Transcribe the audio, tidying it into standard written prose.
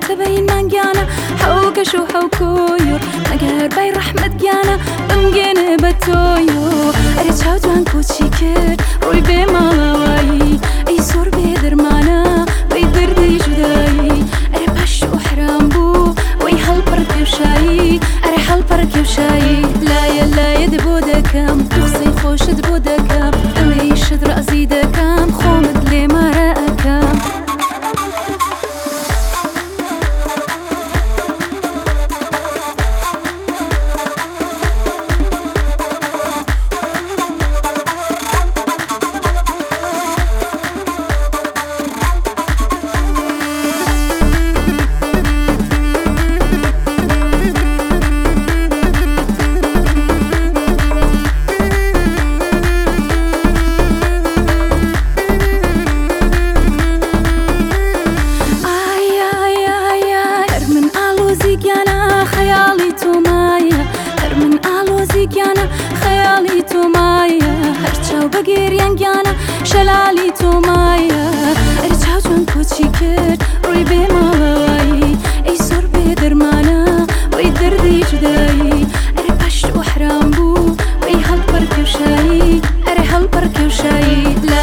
تبين من جانا حوك شو حوكوير مگر بای رحمت جانا بمجن بتويو أريد شاوتان كوتشي كر روي بمالاوي أي صور بدرمانا بيدردي جداي أريد بشو حرام بو وي هالبرك وشاي أريد هالبرك وشاي لا يدبو دكام تخصي خوش دبو دكام ألي شدر أزيدكام خومد لي ما رأكام خيالي تو مايا هرچاو بگیریان گیانا شلالی تو مایا ارچاو چون کوچی کرد روی بمالاوی ای سر بدرمانا وی دردی جدایی اری پشت و حرام بو وی هل برک وشایی اری هل برک وشایی